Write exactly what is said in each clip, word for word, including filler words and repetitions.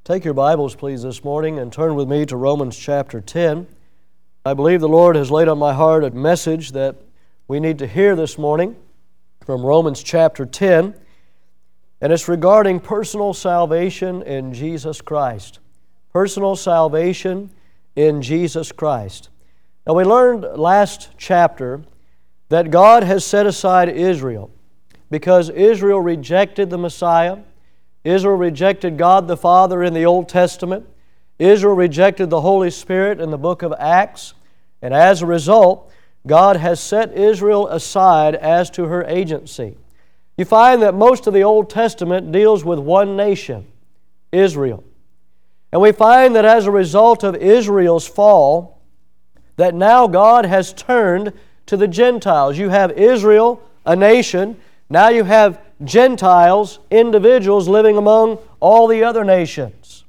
Take your Bibles, please, this morning and turn with me to Romans chapter ten. I believe the Lord has laid on my heart a message that we need to hear this morning from Romans chapter ten, and it's regarding personal salvation in Jesus Christ. Personal salvation in Jesus Christ. Now, we learned last chapter that God has set aside Israel because Israel rejected the Messiah. Israel rejected God the Father in the Old Testament. Israel rejected the Holy Spirit in the book of Acts. And as a result, God has set Israel aside as to her agency. You find that most of the Old Testament deals with one nation, Israel. And we find that as a result of Israel's fall, that now God has turned to the Gentiles. You have Israel, a nation. Now you have Gentiles, individuals living among all the other nations.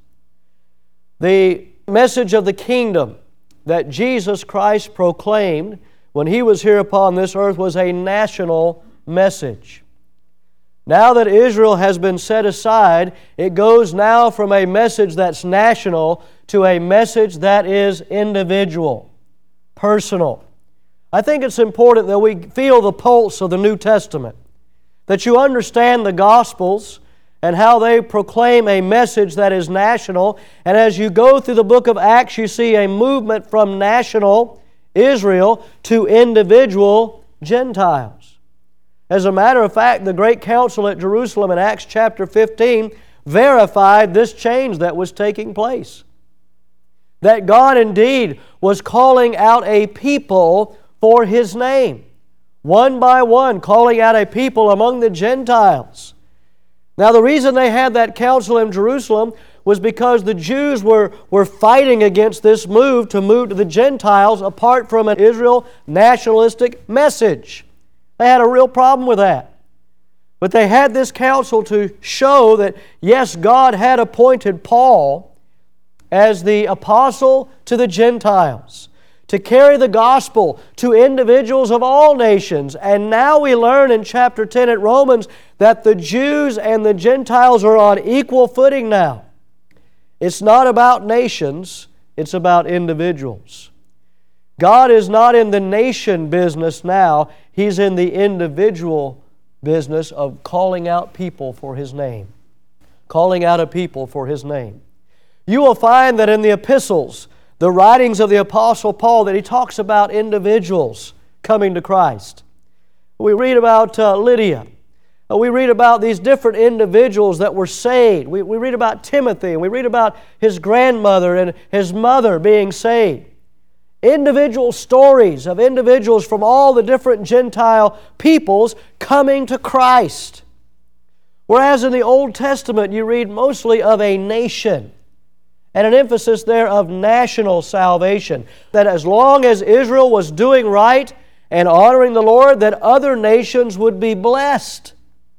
The message of the kingdom that Jesus Christ proclaimed when He was here upon this earth was a national message. Now that Israel has been set aside, it goes now from a message that's national to a message that is individual, personal. I think it's important that we feel the pulse of the New Testament, that you understand the Gospels and how they proclaim a message that is national. And as you go through the book of Acts, you see a movement from national Israel to individual Gentiles. As a matter of fact, the Great Council at Jerusalem in Acts chapter fifteen verified this change that was taking place. That God indeed was calling out a people for His name. One by one, calling out a people among the Gentiles. Now, the reason they had that council in Jerusalem was because the Jews were, were fighting against this move to move to the Gentiles apart from an Israel nationalistic message. They had a real problem with that. But they had this council to show that, yes, God had appointed Paul as the apostle to the Gentiles, to carry the gospel to individuals of all nations. And now we learn in chapter ten at Romans that the Jews and the Gentiles are on equal footing now. It's not about nations, it's about individuals. God is not in the nation business now, He's in the individual business of calling out people for His name. Calling out a people for His name. You will find that in the epistles, the writings of the Apostle Paul, that he talks about individuals coming to Christ. We read about uh, Lydia. Uh, we read about these different individuals that were saved. We, we read about Timothy, and we read about his grandmother and his mother being saved. Individual stories of individuals from all the different Gentile peoples coming to Christ. Whereas in the Old Testament, you read mostly of a nation. And an emphasis there of national salvation. That as long as Israel was doing right and honoring the Lord, that other nations would be blessed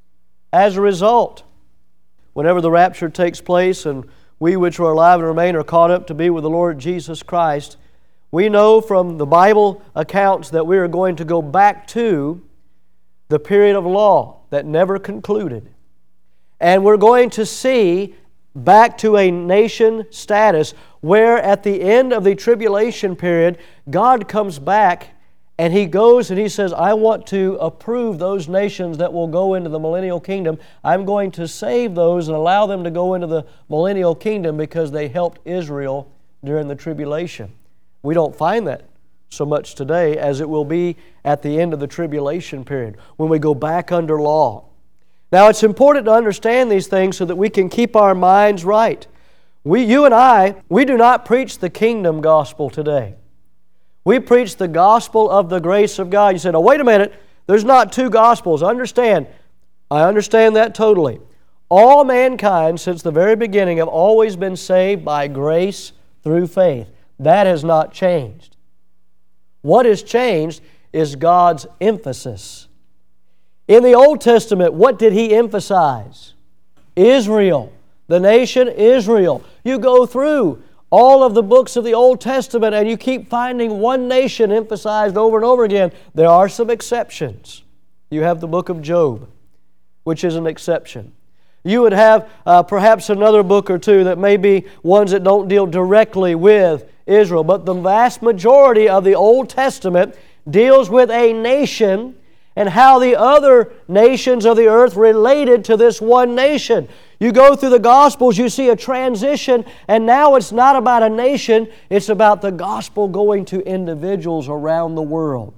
as a result. Whenever the rapture takes place and we which are alive and remain are caught up to be with the Lord Jesus Christ, we know from the Bible accounts that we are going to go back to the period of law that never concluded. And we're going to see back to a nation status where at the end of the tribulation period, God comes back and He goes and He says, I want to approve those nations that will go into the millennial kingdom. I'm going to save those and allow them to go into the millennial kingdom because they helped Israel during the tribulation. We don't find that so much today as it will be at the end of the tribulation period when we go back under law. Now, it's important to understand these things so that we can keep our minds right. We, you and I, we do not preach the kingdom gospel today. We preach the gospel of the grace of God. You said, oh, wait a minute, there's not two gospels. Understand, I understand that totally. All mankind, since the very beginning, have always been saved by grace through faith. That has not changed. What has changed is God's emphasis. In the Old Testament, what did He emphasize? Israel, the nation Israel. You go through all of the books of the Old Testament and you keep finding one nation emphasized over and over again. There are some exceptions. You have the book of Job, which is an exception. You would have uh, perhaps another book or two that may be ones that don't deal directly with Israel. But the vast majority of the Old Testament deals with a nation and how the other nations of the earth related to this one nation. You go through the Gospels, you see a transition, and now it's not about a nation, it's about the gospel going to individuals around the world.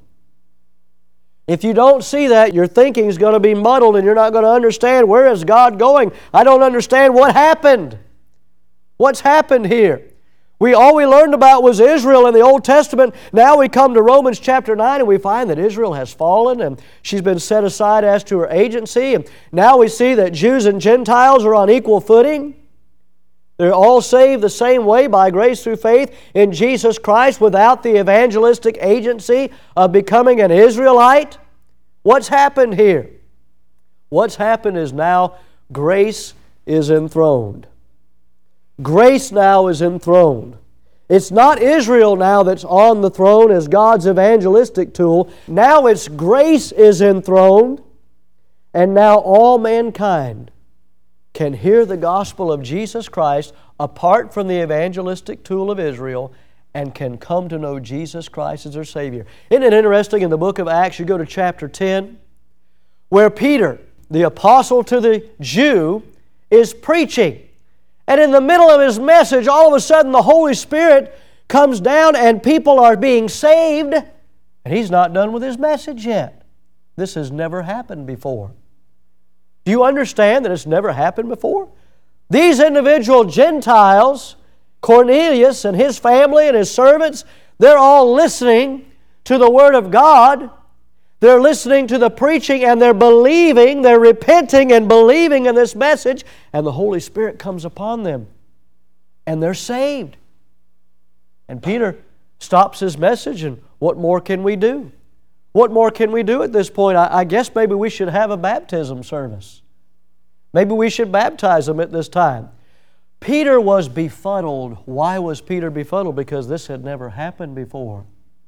If you don't see that, your thinking is going to be muddled and you're not going to understand, where is God going? I don't understand what happened. What's happened here? We all we learned about was Israel in the Old Testament. Now we come to Romans chapter nine and we find that Israel has fallen and she's been set aside as to her agency. And now we see that Jews and Gentiles are on equal footing. They're all saved the same way by grace through faith in Jesus Christ without the evangelistic agency of becoming an Israelite. What's happened here? What's happened is now grace is enthroned. Grace now is enthroned. It's not Israel now that's on the throne as God's evangelistic tool. Now it's grace is enthroned, and now all mankind can hear the gospel of Jesus Christ apart from the evangelistic tool of Israel and can come to know Jesus Christ as their Savior. Isn't it interesting in the book of Acts, you go to chapter ten, where Peter, the apostle to the Jew, is preaching. And in the middle of his message, all of a sudden the Holy Spirit comes down and people are being saved, and he's not done with his message yet. This has never happened before. Do you understand that it's never happened before? These individual Gentiles, Cornelius and his family and his servants, they're all listening to the Word of God. They're listening to the preaching and they're believing, they're repenting and believing in this message, and the Holy Spirit comes upon them and they're saved. And Peter stops his message, and what more can we do? What more can we do at this point? I, I guess maybe we should have a baptism service. Maybe we should baptize them at this time. Peter was befuddled. Why was Peter befuddled? Because this had never happened before.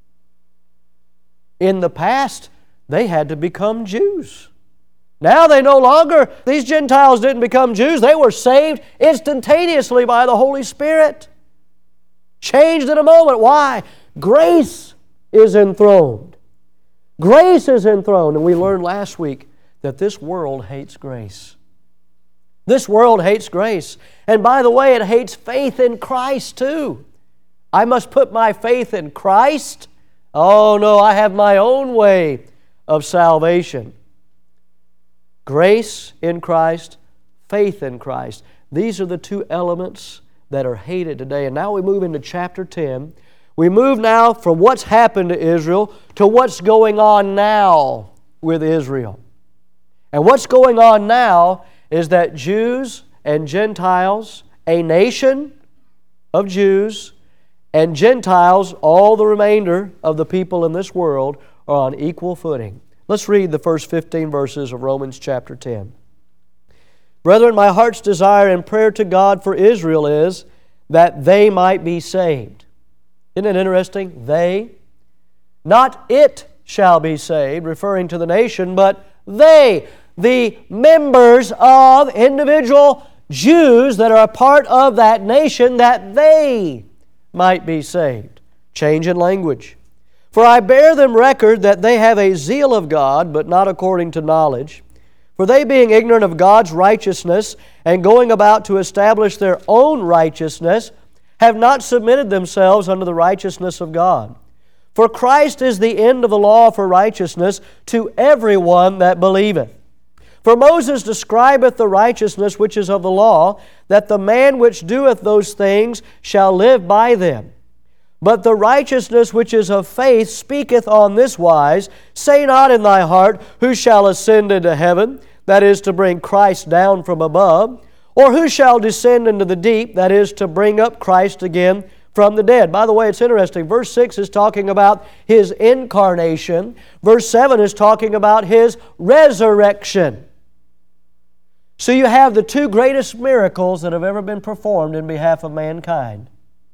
In the past, they had to become Jews. Now they no longer, these Gentiles didn't become Jews. They were saved instantaneously by the Holy Spirit. Changed in a moment. Why? Grace is enthroned. Grace is enthroned. And we learned last week that this world hates grace. This world hates grace. And by the way, it hates faith in Christ too. I must put my faith in Christ. Oh no, I have my own way of salvation. Grace in Christ, faith in Christ. These are the two elements that are hated today. And now we move into chapter ten. We move now from what's happened to Israel to what's going on now with Israel. And what's going on now is that Jews and Gentiles, a nation of Jews and Gentiles, all the remainder of the people in this world, are on equal footing. Let's read the first fifteen verses of Romans chapter ten. Brethren, my heart's desire and prayer to God for Israel is that they might be saved. Isn't it interesting? They, not it shall be saved, referring to the nation, but they, the members of individual Jews that are a part of that nation, that they might be saved. Change in language. For I bear them record that they have a zeal of God, but not according to knowledge. For they, being ignorant of God's righteousness, and going about to establish their own righteousness, have not submitted themselves unto the righteousness of God. For Christ is the end of the law for righteousness to everyone that believeth. For Moses describeth the righteousness which is of the law, that the man which doeth those things shall live by them. But the righteousness which is of faith speaketh on this wise, say not in thy heart, who shall ascend into heaven, that is to bring Christ down from above, or who shall descend into the deep, that is to bring up Christ again from the dead. By the way, it's interesting. Verse six is talking about His incarnation. Verse seven is talking about His resurrection. So you have the two greatest miracles that have ever been performed in behalf of mankind.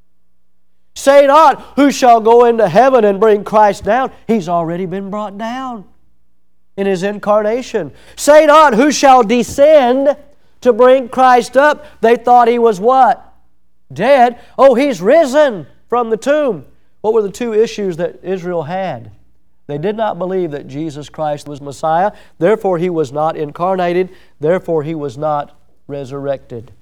Say not, who shall go into heaven and bring Christ down? He's already been brought down in His incarnation. Say not, who shall descend to bring Christ up, they thought He was what? Dead. Oh, He's risen from the tomb. What were the two issues that Israel had? They did not believe that Jesus Christ was Messiah. Therefore, He was not incarnated. Therefore, He was not resurrected.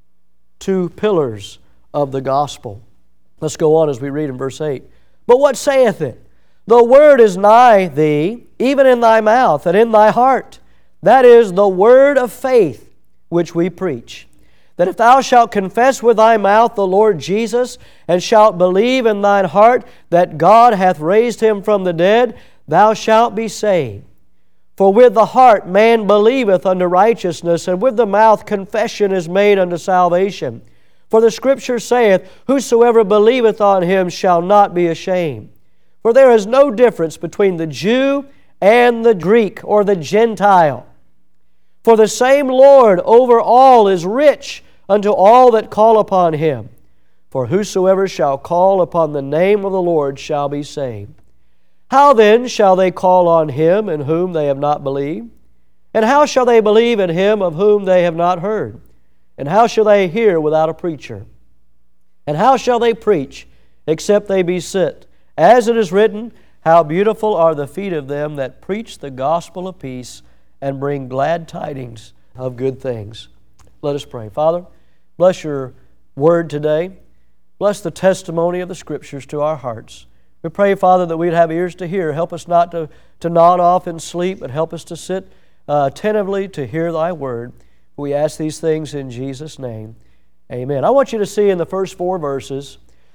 Two pillars of the gospel. Let's go on as we read in verse eight. But what saith it? The word is nigh thee, even in thy mouth and in thy heart. That is the word of faith which we preach. That if thou shalt confess with thy mouth the Lord Jesus, and shalt believe in thine heart that God hath raised Him from the dead, thou shalt be saved. For with the heart man believeth unto righteousness, and with the mouth confession is made unto salvation. For the Scripture saith, Whosoever believeth on Him shall not be ashamed. For there is no difference between the Jew and the Greek, or the Gentile. For the same Lord over all is rich unto all that call upon Him. For whosoever shall call upon the name of the Lord shall be saved. How then shall they call on Him in whom they have not believed? And how shall they believe in Him of whom they have not heard? And how shall they hear without a preacher? And how shall they preach except they be sent? As it is written, How beautiful are the feet of them that preach the gospel of peace and bring glad tidings of good things. Let us pray. Father, bless Your word today. Bless the testimony of the Scriptures to our hearts. We pray, Father, that we'd have ears to hear. Help us not to, to nod off in sleep, but help us to sit uh, attentively to hear Thy word. We ask these things in Jesus' name. Amen. I want you to see in the first four verses,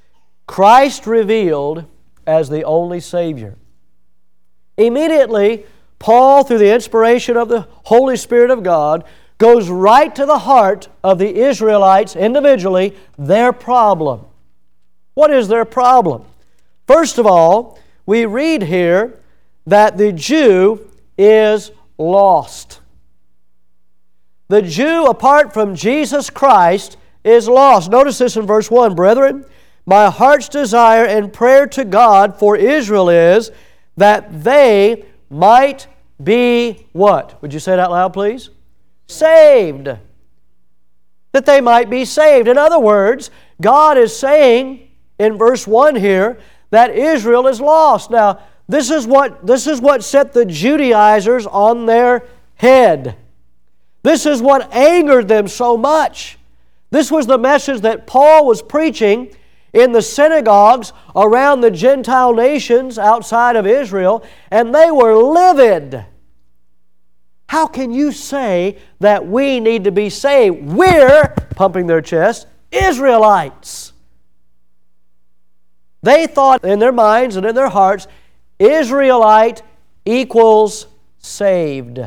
Christ revealed as the only Savior. Immediately, Paul, through the inspiration of the Holy Spirit of God, goes right to the heart of the Israelites individually, their problem. What is their problem? First of all, we read here that the Jew is lost. The Jew, apart from Jesus Christ, is lost. Notice this in verse one, Brethren, my heart's desire and prayer to God for Israel is that they might be what? Would you say it out loud, please? Saved. That they might be saved. In other words, God is saying in verse one here that Israel is lost. Now, this is what, this is what set the Judaizers on their head. This is what angered them so much. This was the message that Paul was preaching in the synagogues around the Gentile nations outside of Israel, and they were livid. How can you say that we need to be saved? We're, pumping their chest, Israelites. They thought in their minds and in their hearts, Israelite equals saved.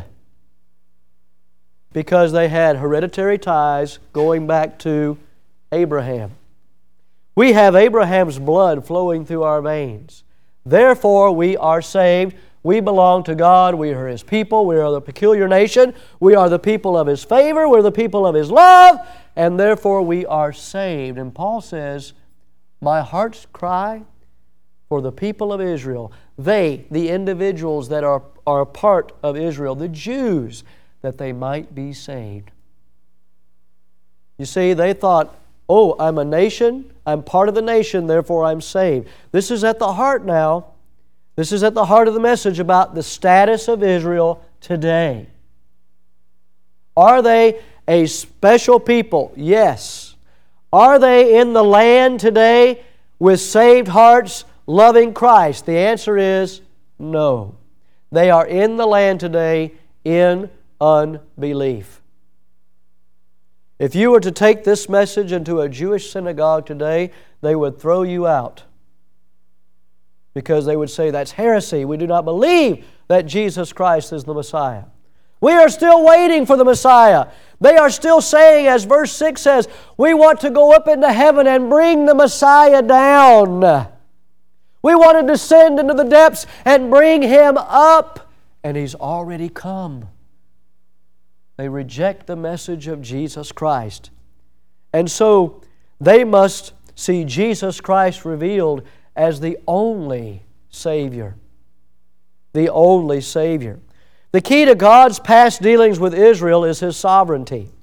Because they had hereditary ties going back to Abraham. We have Abraham's blood flowing through our veins. Therefore, we are saved. We belong to God. We are His people. We are the peculiar nation. We are the people of His favor. We're the people of His love. And therefore, we are saved. And Paul says, my heart's cry for the people of Israel, they, the individuals that are, are a part of Israel, the Jews, that they might be saved. You see, they thought, oh, I'm a nation, I'm part of the nation, therefore I'm saved. This is at the heart now. This is at the heart of the message about the status of Israel today. Are they a special people? Yes. Are they in the land today with saved hearts loving Christ? The answer is no. They are in the land today in unbelief. If you were to take this message into a Jewish synagogue today, they would throw you out. Because they would say, that's heresy. We do not believe that Jesus Christ is the Messiah. We are still waiting for the Messiah. They are still saying, as verse six says, we want to go up into heaven and bring the Messiah down. We want to descend into the depths and bring Him up. And He's already come. They reject the message of Jesus Christ. And so they must see Jesus Christ revealed as the only Savior. The only Savior. The key to God's past dealings with Israel is His sovereignty.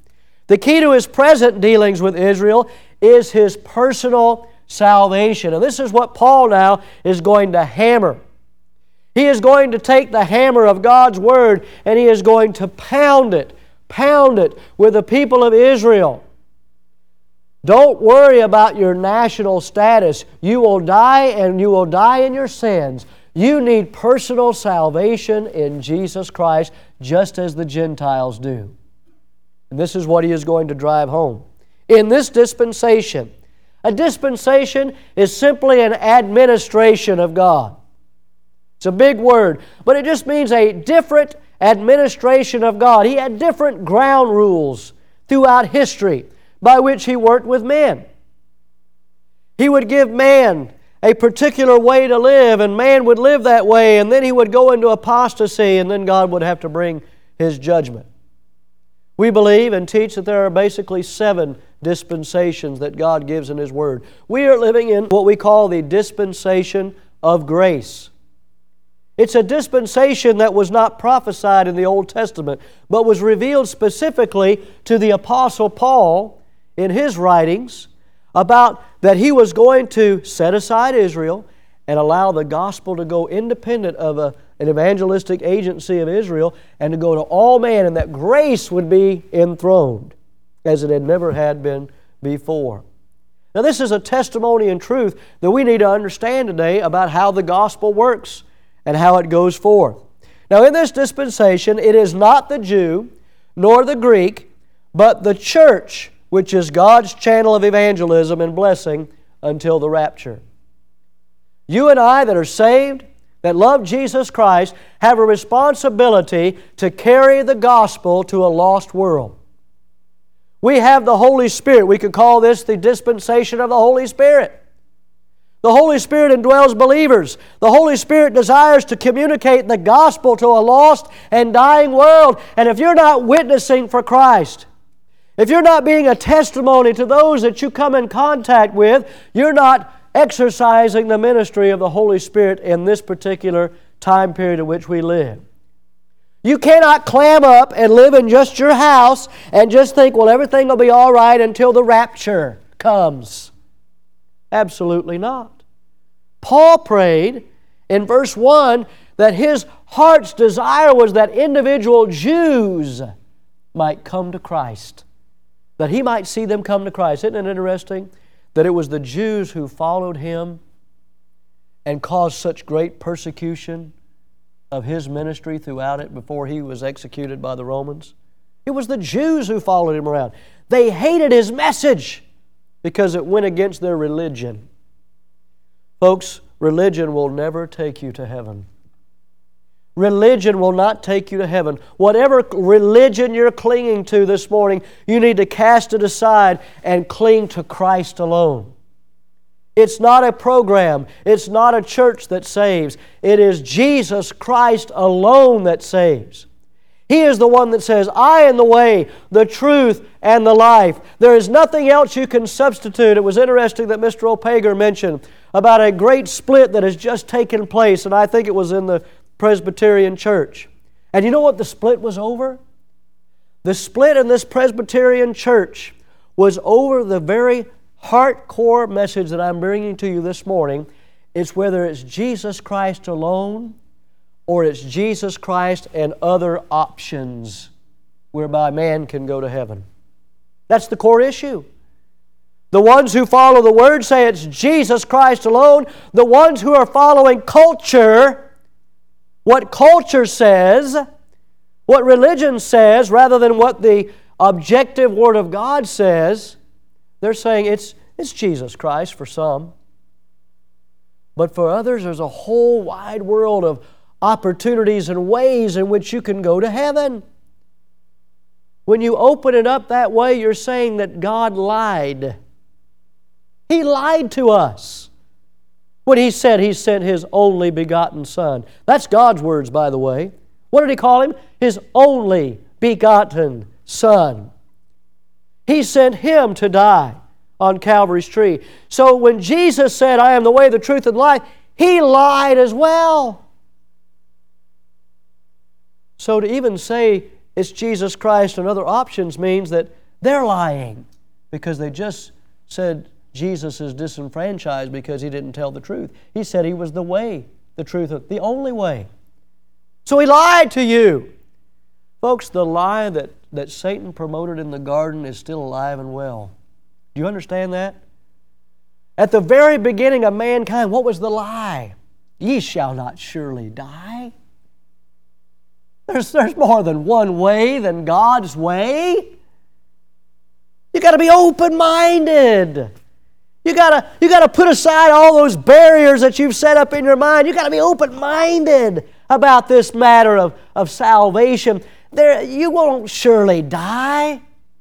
The key to His present dealings with Israel is His personal salvation. And this is what Paul now is going to hammer. He is going to take the hammer of God's Word and he is going to pound it, pound it with the people of Israel. Don't worry about your national status. You will die and you will die in your sins. You need personal salvation in Jesus Christ just as the Gentiles do. And this is what he is going to drive home. In this dispensation, a dispensation is simply an administration of God. It's a big word, but it just means a different administration of God. He had different ground rules throughout history by which He worked with men. He would give man a particular way to live, and man would live that way, and then he would go into apostasy, and then God would have to bring His judgment. We believe and teach that there are basically seven dispensations that God gives in His Word. We are living in what we call the dispensation of grace. It's a dispensation that was not prophesied in the Old Testament, but was revealed specifically to the Apostle Paul in his writings about that he was going to set aside Israel and allow the gospel to go independent of a, an evangelistic agency of Israel and to go to all men, and that grace would be enthroned as it had never had been before. Now this is a testimony and truth that we need to understand today about how the gospel works and how it goes forth. Now in this dispensation, it is not the Jew nor the Greek, but the church, which is God's channel of evangelism and blessing until the rapture. You and I that are saved, that love Jesus Christ, have a responsibility to carry the gospel to a lost world. We have the Holy Spirit. We could call this the dispensation of the Holy Spirit. The Holy Spirit indwells believers. The Holy Spirit desires to communicate the gospel to a lost and dying world. And if you're not witnessing for Christ, if you're not being a testimony to those that you come in contact with, you're not exercising the ministry of the Holy Spirit in this particular time period in which we live. You cannot clam up and live in just your house and just think, well, everything will be all right until the rapture comes. Absolutely not. Paul prayed in verse one that his heart's desire was that individual Jews might come to Christ, that he might see them come to Christ. Isn't it interesting that it was the Jews who followed him and caused such great persecution of his ministry throughout it before he was executed by the Romans? It was the Jews who followed him around. They hated his message because it went against their religion. Folks, religion will never take you to heaven. Religion will not take you to heaven. Whatever religion you're clinging to this morning, you need to cast it aside and cling to Christ alone. It's not a program. It's not a church that saves. It is Jesus Christ alone that saves. He is the one that says, I am the way, the truth, and the life. There is nothing else you can substitute. It was interesting that Mister Opager mentioned about a great split that has just taken place, and I think it was in the Presbyterian Church. And you know what the split was over? The split in this Presbyterian Church was over the very heart-core message that I'm bringing to you this morning. It's whether it's Jesus Christ alone or it's Jesus Christ and other options whereby man can go to heaven. That's the core issue. The ones who follow the Word say it's Jesus Christ alone. The ones who are following culture, what culture says, what religion says, rather than what the objective Word of God says, they're saying it's, it's Jesus Christ for some. But for others, there's a whole wide world of opportunities and ways in which you can go to heaven. When you open it up that way, you're saying that God lied. He lied to us when He said He sent His only begotten Son. That's God's words, by the way. What did He call Him? His only begotten Son. He sent Him to die on Calvary's tree. So when Jesus said, I am the way, the truth, and life, He lied as well. So to even say it's Jesus Christ and other options means that They're lying because they just said Jesus is disenfranchised because He didn't tell the truth. He said He was the way, the truth, the only way. So He lied to you. Folks, the lie that, that Satan promoted in the garden is still alive and well. Do you understand that? At the very beginning of mankind, what was the lie? Ye shall not surely die. There's, there's more than one way than God's way. You got to be open-minded. You got to you got to put aside all those barriers that you've set up in your mind. You got to be open-minded about this matter of, of salvation. There, you won't surely die.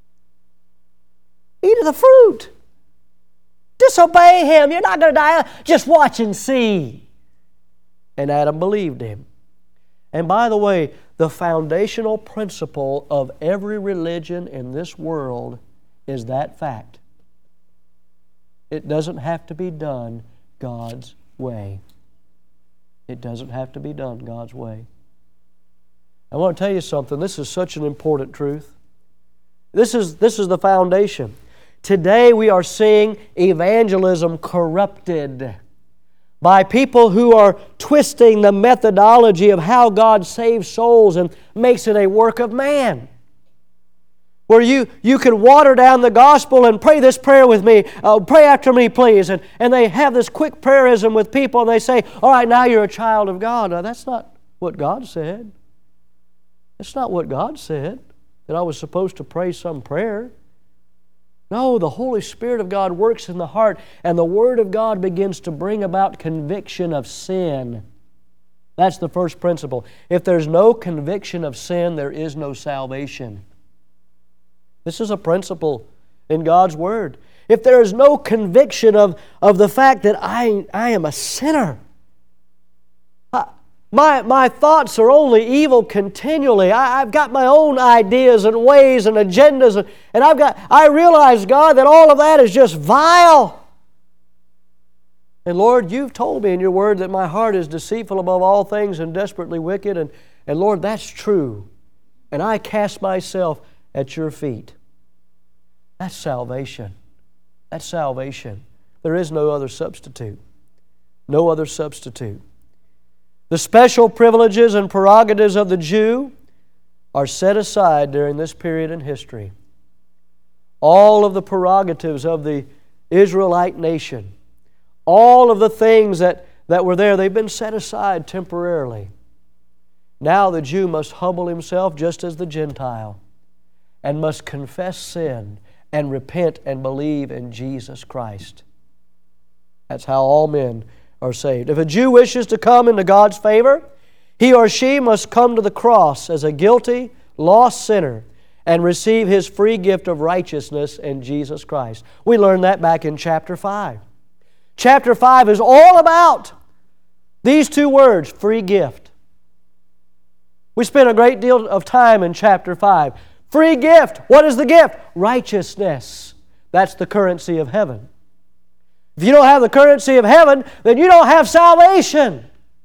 Eat of the fruit. Disobey Him. You're not going to die. Just watch and see. And Adam believed Him. And by the way, the foundational principle of every religion in this world is that fact. It doesn't have to be done God's way. It doesn't have to be done God's way. I want to tell you something. This is such an important truth. This is, this is the foundation. Today we are seeing evangelism corrupted by people who are twisting the methodology of how God saves souls and makes it a work of man. Where you, you can water down the gospel and pray this prayer with me. Uh, pray after me, please. And, and they have this quick prayerism with people and they say, all right, now you're a child of God. Now, that's not what God said. That's not what God said, that I was supposed to pray some prayer. No, the Holy Spirit of God works in the heart, and the Word of God begins to bring about conviction of sin. That's the first principle. If there's no conviction of sin, there is no salvation. This is a principle in God's Word. If there is no conviction of, of the fact that I, I am a sinner, I, my, my thoughts are only evil continually. I, I've got my own ideas and ways and agendas, and, and I've got, I realize, God, that all of that is just vile. And Lord, You've told me in Your Word that my heart is deceitful above all things and desperately wicked, and, and Lord, that's true. And I cast myself at Your feet. That's salvation. That's salvation. There is no other substitute. No other substitute. The special privileges and prerogatives of the Jew are set aside during this period in history. All of the prerogatives of the Israelite nation, all of the things that, that were there, they've been set aside temporarily. Now the Jew must humble himself just as the Gentile and must confess sin and repent and believe in Jesus Christ. That's how all men are saved. If a Jew wishes to come into God's favor, he or she must come to the cross as a guilty, lost sinner and receive His free gift of righteousness in Jesus Christ. We learned that back in chapter five. Chapter five is all about these two words, free gift. We spent a great deal of time in chapter five. Free gift. What is the gift? Righteousness. That's the currency of heaven. If you don't have the currency of heaven, then you don't have salvation.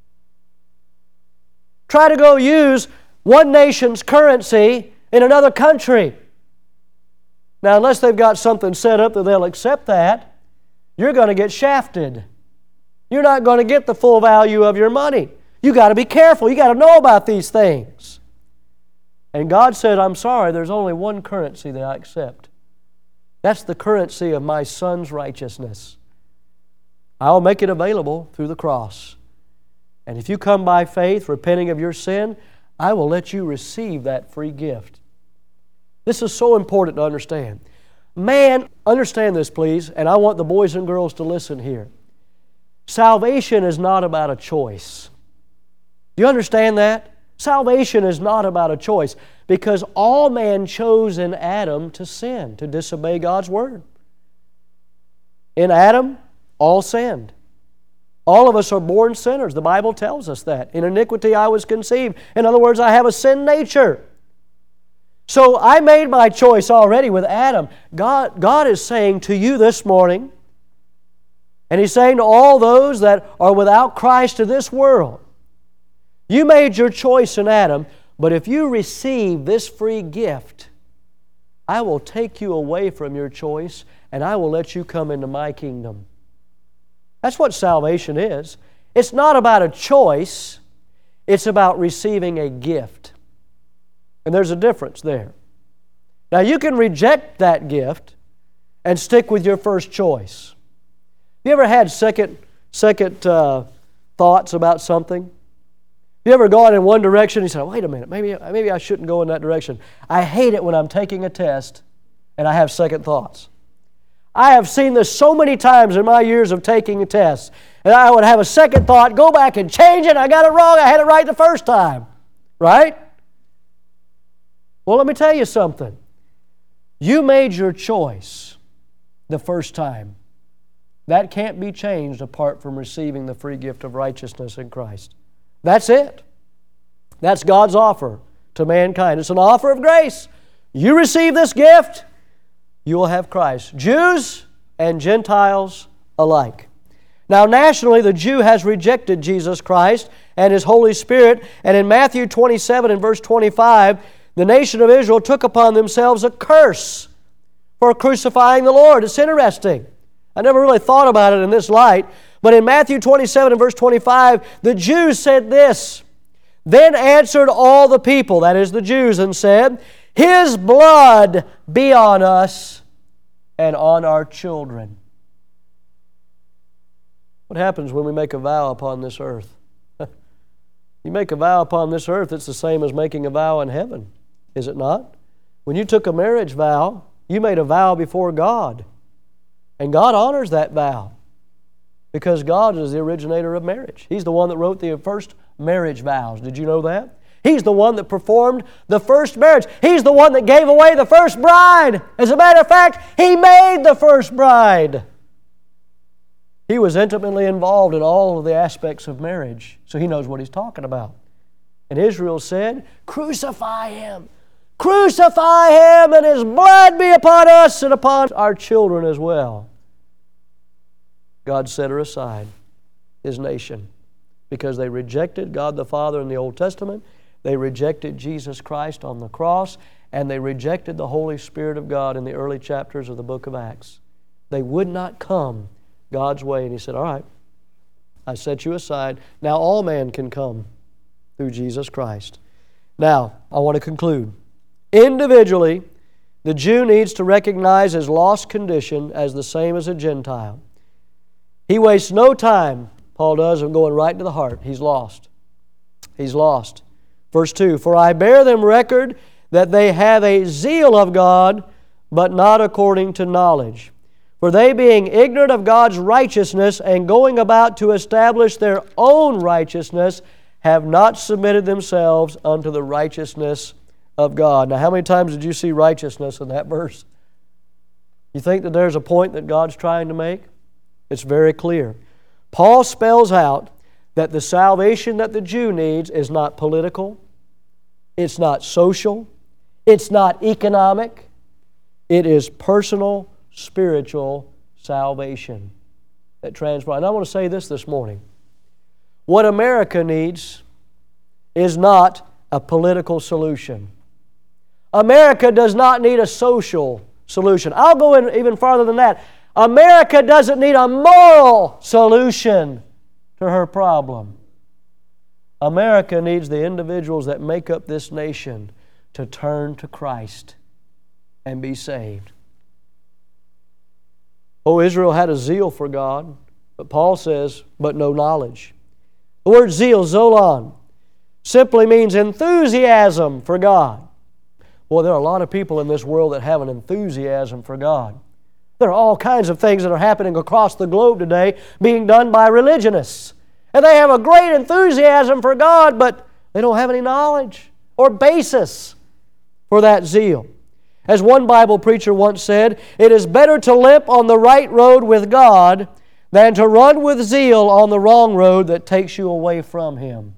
Try to go use one nation's currency in another country. Now, unless they've got something set up that they'll accept that, you're going to get shafted. You're not going to get the full value of your money. You've got to be careful. You've got to know about these things. And God said, I'm sorry, there's only one currency that I accept. That's the currency of my Son's righteousness. I'll make it available through the cross. And if you come by faith, repenting of your sin, I will let you receive that free gift. This is so important to understand. Man, understand this please, and I want the boys and girls to listen here. Salvation is not about a choice. Do you understand that? Salvation is not about a choice because all man chose in Adam to sin, to disobey God's Word. In Adam, all sinned. All of us are born sinners. The Bible tells us that. In iniquity I was conceived. In other words, I have a sin nature. So I made my choice already with Adam. God, God is saying to you this morning, and He's saying to all those that are without Christ to this world, you made your choice in Adam, but if you receive this free gift, I will take you away from your choice and I will let you come into my kingdom. That's what salvation is. It's not about a choice. It's about receiving a gift. And there's a difference there. Now you can reject that gift and stick with your first choice. You ever had second, second uh, thoughts about something? You ever gone in one direction and you said, wait a minute, maybe, maybe I shouldn't go in that direction. I hate it when I'm taking a test and I have second thoughts. I have seen this so many times in my years of taking a test. And I would have a second thought, go back and change it. I got it wrong. I had it right the first time. Right? Well, let me tell you something. You made your choice the first time. That can't be changed apart from receiving the free gift of righteousness in Christ. That's it. That's God's offer to mankind. It's an offer of grace. You receive this gift, you will have Christ. Jews and Gentiles alike. Now, nationally, the Jew has rejected Jesus Christ and His Holy Spirit. And in Matthew twenty-seven and verse twenty-five, the nation of Israel took upon themselves a curse for crucifying the Lord. It's interesting. I never really thought about it in this light. But in Matthew twenty-seven and verse twenty-five, the Jews said this, "Then answered all the people," that is the Jews, "and said, His blood be on us and on our children." What happens when we make a vow upon this earth? You make a vow upon this earth, it's the same as making a vow in heaven, is it not? When you took a marriage vow, you made a vow before God. And God honors that vow because God is the originator of marriage. He's the one that wrote the first marriage vows. Did you know that? He's the one that performed the first marriage. He's the one that gave away the first bride. As a matter of fact, He made the first bride. He was intimately involved in all of the aspects of marriage, so He knows what He's talking about. And Israel said, "Crucify Him! Crucify Him, and His blood be upon us and upon our children as well." God set her aside, His nation, because they rejected God the Father in the Old Testament, they rejected Jesus Christ on the cross, and they rejected the Holy Spirit of God in the early chapters of the book of Acts. They would not come God's way, and He said, all right, I set you aside. Now all man can come through Jesus Christ. Now, I want to conclude. Individually, the Jew needs to recognize his lost condition as the same as a Gentile. He wastes no time, Paul does, of going right to the heart. He's lost. He's lost. Verse two, "For I bear them record that they have a zeal of God, but not according to knowledge. For they, being ignorant of God's righteousness and going about to establish their own righteousness, have not submitted themselves unto the righteousness of God." Now, how many times did you see righteousness in that verse? You think that there's a point that God's trying to make? It's very clear. Paul spells out that the salvation that the Jew needs is not political, it's not social, it's not economic, it is personal, spiritual salvation that transforms. And I want to say this this morning. What America needs is not a political solution. America does not need a social solution. I'll go in even farther than that. America doesn't need a moral solution to her problem. America needs the individuals that make up this nation to turn to Christ and be saved. Oh, Israel had a zeal for God, but Paul says, but no knowledge. The word zeal, zolon, simply means enthusiasm for God. Well, there are a lot of people in this world that have an enthusiasm for God. There are all kinds of things that are happening across the globe today being done by religionists. And they have a great enthusiasm for God, but they don't have any knowledge or basis for that zeal. As one Bible preacher once said, it is better to limp on the right road with God than to run with zeal on the wrong road that takes you away from Him.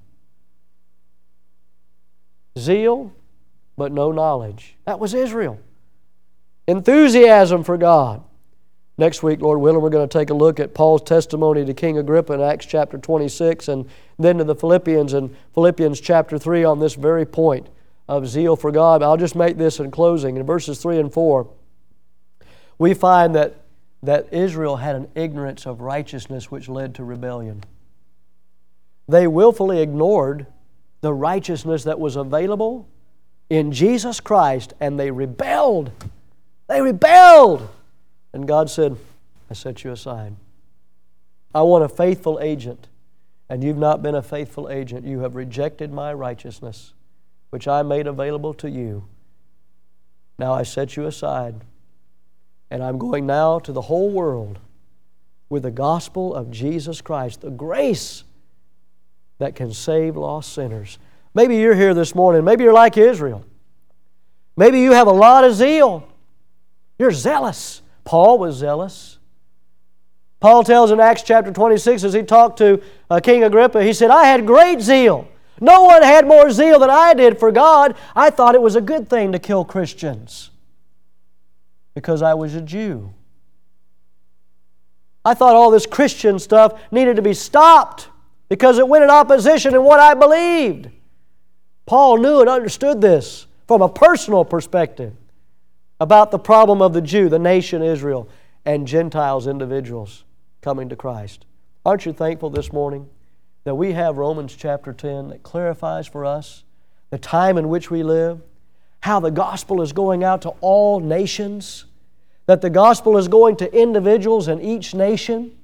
Zeal, but no knowledge. That was Israel. Enthusiasm for God. Next week, Lord willing, we're going to take a look at Paul's testimony to King Agrippa in Acts chapter twenty-six and then to the Philippians in Philippians chapter three on this very point of zeal for God. I'll just make this in closing. In verses three and four, we find that, that Israel had an ignorance of righteousness which led to rebellion. They willfully ignored the righteousness that was available in Jesus Christ, and they rebelled. They rebelled! And God said, I set you aside. I want a faithful agent, and you've not been a faithful agent. You have rejected my righteousness, which I made available to you. Now I set you aside, and I'm going now to the whole world with the gospel of Jesus Christ, the grace that can save lost sinners. Maybe you're here this morning. Maybe you're like Israel. Maybe you have a lot of zeal. You're zealous. Paul was zealous. Paul tells in Acts chapter twenty-six, as he talked to uh, King Agrippa, he said, I had great zeal. No one had more zeal than I did for God. I thought it was a good thing to kill Christians because I was a Jew. I thought all this Christian stuff needed to be stopped because it went in opposition to what I believed. Paul knew and understood this from a personal perspective about the problem of the Jew, the nation Israel, and Gentiles, individuals coming to Christ. Aren't you thankful this morning that we have Romans chapter ten that clarifies for us the time in which we live, how the gospel is going out to all nations, that the gospel is going to individuals in each nation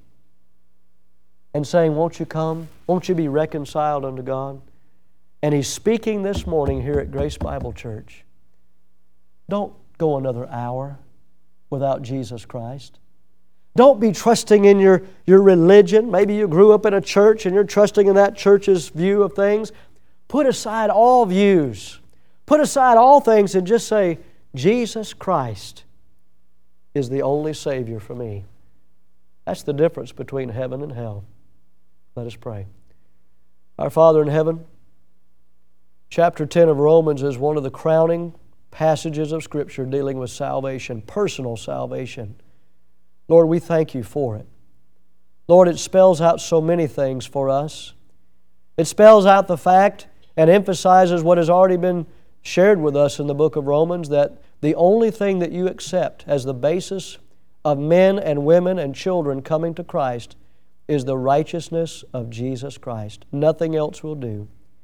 and saying, won't you come? Won't you be reconciled unto God? And He's speaking this morning here at Grace Bible Church. Don't go another hour without Jesus Christ. Don't be trusting in your, your religion. Maybe you grew up in a church and you're trusting in that church's view of things. Put aside all views. Put aside all things and just say, Jesus Christ is the only Savior for me. That's the difference between heaven and hell. Let us pray. Our Father in heaven, chapter ten of Romans is one of the crowning passages of Scripture dealing with salvation, personal salvation. Lord, we thank You for it. Lord, it spells out so many things for us. It spells out the fact and emphasizes what has already been shared with us in the book of Romans, that the only thing that You accept as the basis of men and women and children coming to Christ is the righteousness of Jesus Christ. Nothing else will do.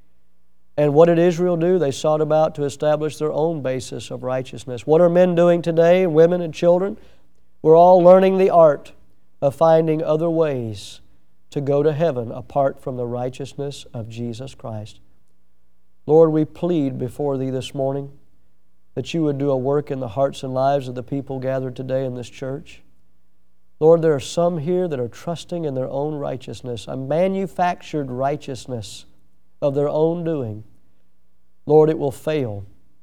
And what did Israel do? They sought about to establish their own basis of righteousness. What are men doing today, women and children? We're all learning the art of finding other ways to go to heaven apart from the righteousness of Jesus Christ. Lord, we plead before Thee this morning that You would do a work in the hearts and lives of the people gathered today in this church. Lord, there are some here that are trusting in their own righteousness, a manufactured righteousness of their own doing. Lord, it will fail.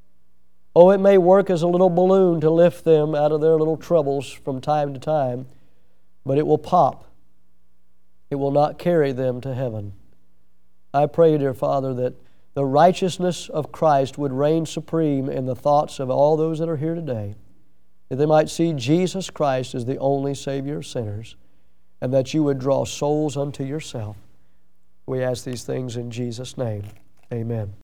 Oh, it may work as a little balloon to lift them out of their little troubles from time to time, but it will pop. It will not carry them to heaven. I pray, dear Father, that the righteousness of Christ would reign supreme in the thoughts of all those that are here today, that they might see Jesus Christ as the only Savior of sinners, and that You would draw souls unto Yourself. We ask these things in Jesus' name. Amen.